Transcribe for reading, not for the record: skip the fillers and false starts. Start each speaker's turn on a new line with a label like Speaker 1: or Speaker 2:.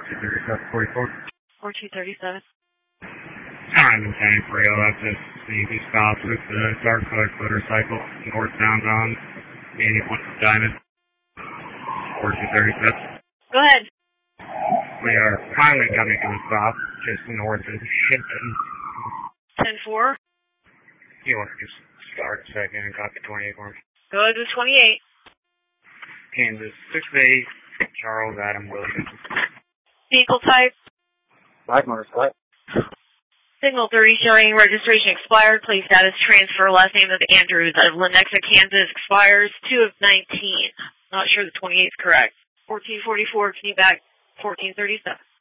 Speaker 1: 44.
Speaker 2: 4237.
Speaker 1: I'm in San Frio. That's just the stop with the dark colored motorcycle northbound on 81 Diamond. 4237.
Speaker 2: Go ahead.
Speaker 1: We are finally coming to a stop just north of Hinton.
Speaker 2: 10-4.
Speaker 1: You want to just start a second and copy 28 for me?
Speaker 2: Go ahead with 28.
Speaker 1: Kansas 6-8, Charles Adam Wilson.
Speaker 2: Vehicle type.
Speaker 1: Black motorcycle.
Speaker 2: Signal 30 showing registration expired. Please status transfer. Last name of Andrews of Lenexa, Kansas expires 2 of 19. Not sure the 28 is correct. 1444. Can you back 1437?